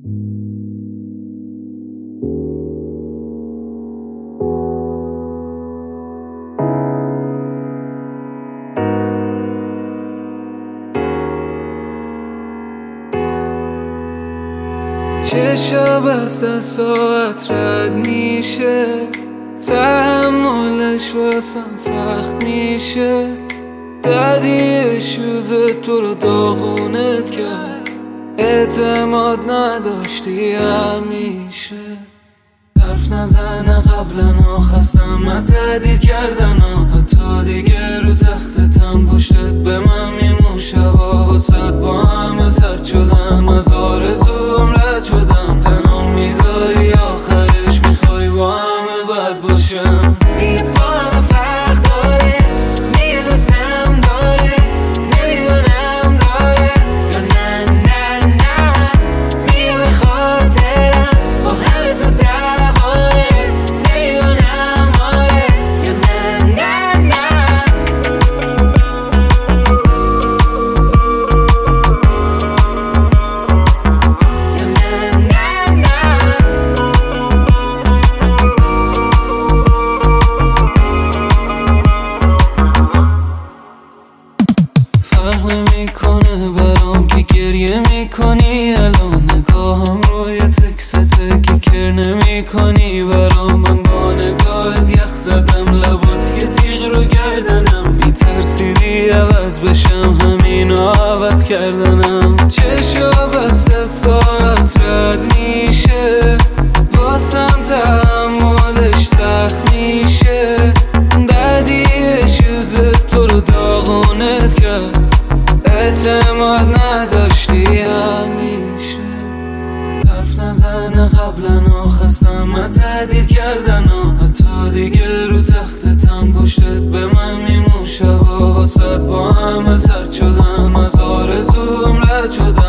چشا بست از ساعت رد میشه، تحملش واسم سخت میشه. دادی شوز تو رو داغونت کرد، اعتماد نداشتی همیشه. حرف نزنه قبلا خستم من تهدید کردن حتی دیگه رو تختتم پشتت به من میمون شبا واسد با همه سرد شدم، از آرزوم رد شدم. تنها میذاری آخرش میخوای با همه بد باشم. میگه با همه فرق داره، میگه قسم داره، نمیدونم داره یا نه نه نه. میگه به خاطرم با همه تو دعواره، نمیدونم آره یا نه نه نه. یا نه نه نه. فرق نمیکنه برام که گریه میکنی، الان نگاهم روی تکسته که کر نمیکنی برام. من با نگاهت یخ زدم، لبات یه تیغ رو گردنم. میترسیدی عوض بشم، همینو عوض کردنم. چشا بسته ساعت رد میشه، واسم تحملش سخت میشه. دردی شوز تو رو داغونت کرد، اعتماد نداشتی همیشه. حرف نزنه قبلا خستم من تهدید کردن حتی دیگه رو تختتم پشتت به من میمون شبا واسد با همه سرد شدم، از آرزوم رد شدم.